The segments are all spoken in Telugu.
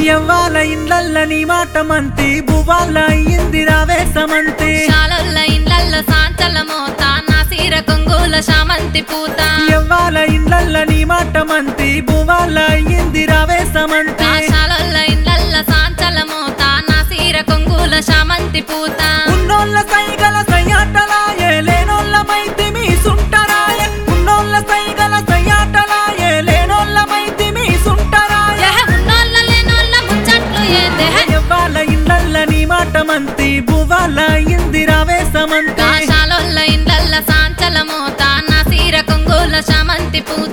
ఎవ్వాల ఇండ్లల్ల నీ మాట మంతి బువ్వాల అయ్యింది రావేశమంతి శాలల్ల ఇండ్లల్ల సాంచల మోత నా సీర కొంగుల శామంతి పూత ఎవ్వాల ఇండ్లల్ల నీ మాట మంతి బువ్వాల అయ్యింది రావేశమంతి శాలల్ల ఇండ్లల్ల సాంచల మోత నా సీర కొంగుల శామంతి పూత ఉన్నోళ్ళ సైగల సయ్యాటలాయే లేనోళ్ళ మైతి మీ సుంటరాయ ఉన్నోళ్ళ సైగల సయ్యాటలాయే లేనోళ్ళ మైతి మీ సుంటరాయ ఉన్నోళ్ళ లేనోళ్ళ ముచ్చట్లు ఏందే ఎవ్వాల ఇండ్లల్ల నీ మాట మంతి బువ్వాల అయ్యింది రావేశమంతి శాలల్ల ఇండ్లల్ల సాంచల మోత నా సీర కొంగుల శామంతి పూత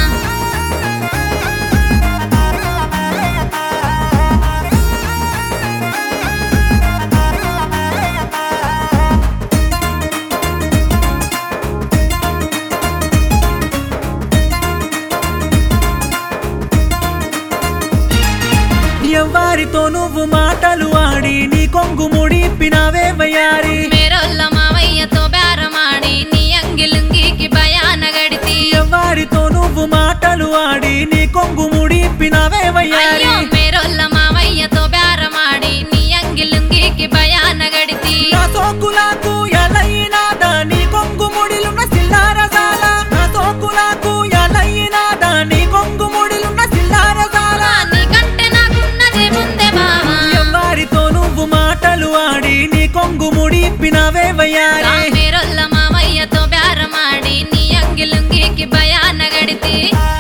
ఎవ్వారితో నువ్వు మాటలు ఆడి నీ కొంగు ముడిపినావే వయ్యారి మేరొల్ల మావయ్యతో బేరమాడి నీ అంగిలుంగికి భయాన గడితి ఎవ్వారితో నువ్వు మాటలు ఆడి నీ కొంగు ముడిపినావే వయ్యారి అయ్యో మేరొల్ల మావయ్యతో బేరమాడి నీ అంగిలుంగికి భయాన గడితి నా సోకులకు ఎలయినాదా నీ కొంగు ముడిలున్న సిల్లారజాల నా సోకులకు ఎలయినాదా నీ కొంగు ముడిలున్న సిల్లారజాల నీకంటే నాకున్నదే ముందే బావా ఎవ్వారితో నువ్వు మాటలు ఆడి నీ కొంగు ముడిపినావే వయ్యారి మేరొల్ల మావయ్యతో బేరమాడి నీ అంగిలుంగికి భయాన గడితి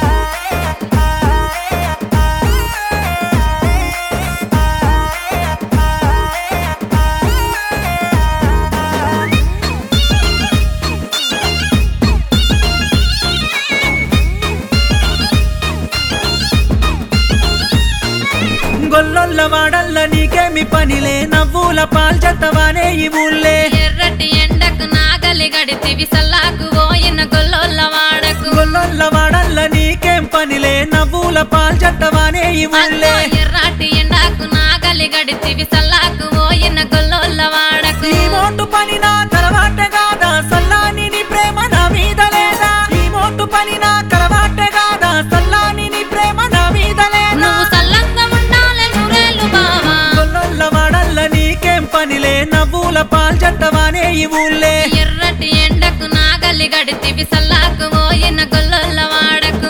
గొల్లొల్ల వాడల్ల నీకేమి పనిలే నవ్వుల పాల్చతవానే ఈ ఊళ్ళే ఎర్రటి ఎండకు నాగలి గడితివి సల్లాకు పోయిన గొల్లొల్ల వాడకు గొల్లొల్ల వాడల్ల నీకేం పనిలే నవ్వుల పాల్చతవానే ఈ ఊళ్ళే ఎర్రటి ఎండకు నాగలి గడితివి సల్లాకు పోయిన గొల్లొల్ల వాడకు ఈ మోటు పని నా కలవాటే కాదా సల్లాని నీ ప్రేమ నా మీద లేదా ఈ మోటు పని నా కలవాటే కాదా సల్లాని నీ ప్రేమ నా మీద లేదా నువ్వు సల్లంగా ఉండాలి నూరేళ్ళు బావా గొల్లొల్ల వాడల్ల నీకేం పనిలే నవ్వుల పాల్చతవానే ఈ ఊళ్ళే ఎర్రటి ఎండకు నాగలి గడితివి సల్లాకు పోయిన గొల్లొల్ల వాడకు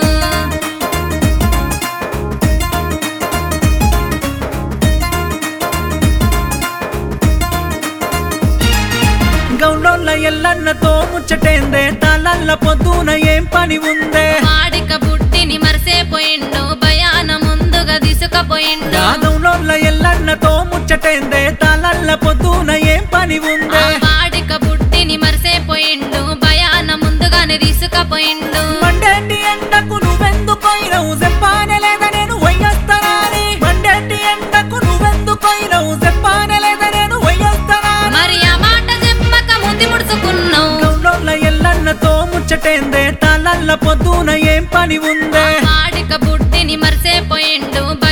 గౌండోళ్ళ ఎల్లన్నతో ముచ్చటేందే తాళల్ల పొద్దున ఏం పని ఉందే వాడిక బుట్టిని మరిసేపోయిండు భయాన ముందుగా తీసుకపోయిండు గౌండోళ్ళ ఎల్లన్నతో ముచ్చటేందే తాళల్ల పొద్దున ఏం పని ఉందే వాడిక బుట్టిని మరిసేపోయిండు భయాన ముందుగానే తీసుకపోయిండు మండేటి ఎండకు నువ్వెందుకోయినవు చెప్పానే లేదా నేను వయ్యొస్తానని మండేటి ఎండకు నువ్వెందుకోయినవు చెప్పానే లేదా నేను వయ్యొస్తానని మరి ఆ మాట చెప్పక ముందు ముడుచుకున్నావు గౌండోళ్ళ ఎల్లన్నతో ముచ్చటేందే తాళల్ల పొద్దున ఏం పని ఉందే వాడిక బుట్టిని మరిసేపోయిండు